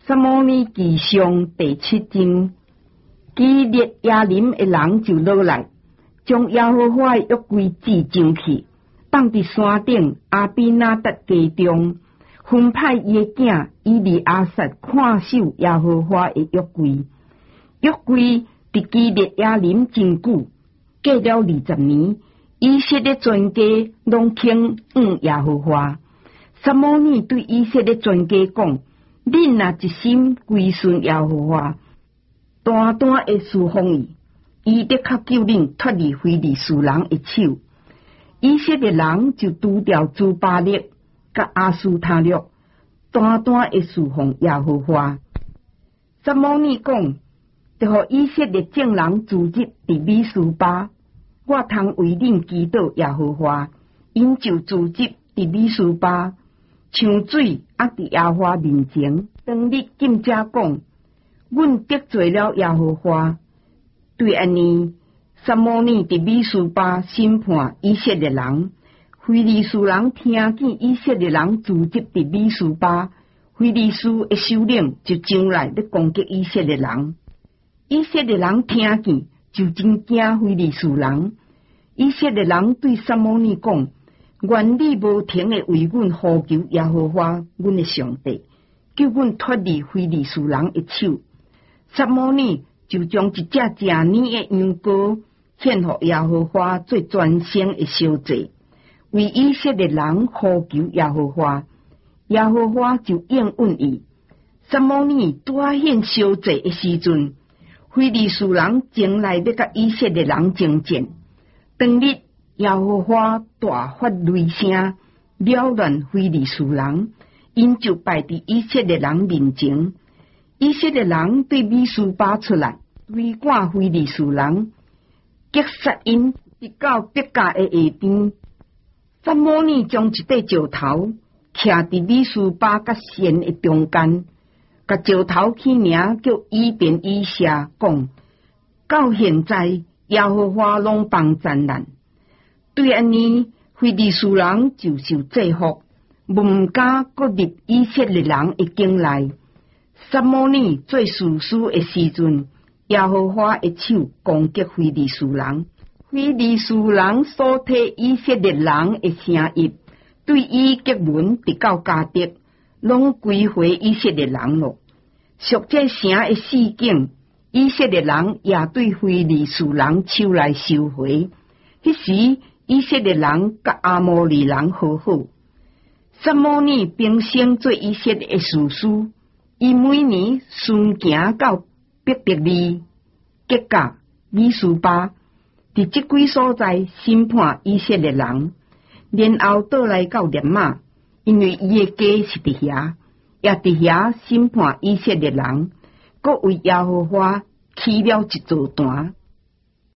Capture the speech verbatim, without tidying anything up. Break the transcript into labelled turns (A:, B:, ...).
A: 撒母耳记上第七章，基列亚林的人就落来，将耶和华的约柜支上去，放伫山顶阿比那达家中，分派伊的囝以利亚撒看守耶和华的约柜。约柜伫基列亚林真久，过了二十年，以色列全家拢肯仰耶和华。撒母耳对以色列全家讲：恁若一心归顺耶和华，单单会侍奉伊，伊得较救恁脱离非利士人的手。以色列人就除掉朱巴勒甲阿斯塔略，单单会侍奉耶和华。撒母耳讲：就互以色列众人聚集伫米斯巴，我通为恁祈祷耶和华，因就聚集伫米斯巴，抢水压伫耶和华面前。当日今者讲，阮得罪了耶和华。对安尼，撒母耳伫米斯巴审判以色列人。非利士人听见以色列人聚集伫米斯巴，非利士的首领就上来要攻击以色列人。以色列人听见就真惊非利士人。以色列人对撒母耳讲：愿你无停的为阮呼求耶和华，阮的上帝，救阮脱离非利士人的手。撒母耳就将一只正年的羊羔献予耶和华做全牲的烧祭，为以色列人呼求耶和华。耶和华就应允伊。撒母耳大献烧祭的时阵，非利士人前来要甲以色列人征战。当日耶和华大发雷声，扰乱非利士人，因就败伫以色列人面前。以色列人对米斯巴出来，围赶非利士人，击杀因，直到伯甲的下边。撒母耳将一块石头徛伫米斯巴甲线的中间，甲石头起名叫以便以谢，讲：到现在耶和华拢帮咱咱。对安尼，非利士人就受制服，毋敢搁入以色列人的境内。撒母耳做士师的时阵，耶和华的手攻击非利士人。非利士人所替以色列人的城邑，对伊结盟直到迦得，拢归回以色列人咯。属这城的四境，以色列人也对非利士人手来收回。迄时，以色列人甲阿摩利人和好。撒母耳平生做以色列的士师，伊每年巡行到伯特利、吉甲、米斯巴，伫即几所在审判以色列人，然后倒来到列马，因为伊的家是伫遐，也伫遐审判以色列人，搁为耶和华起了一座坛。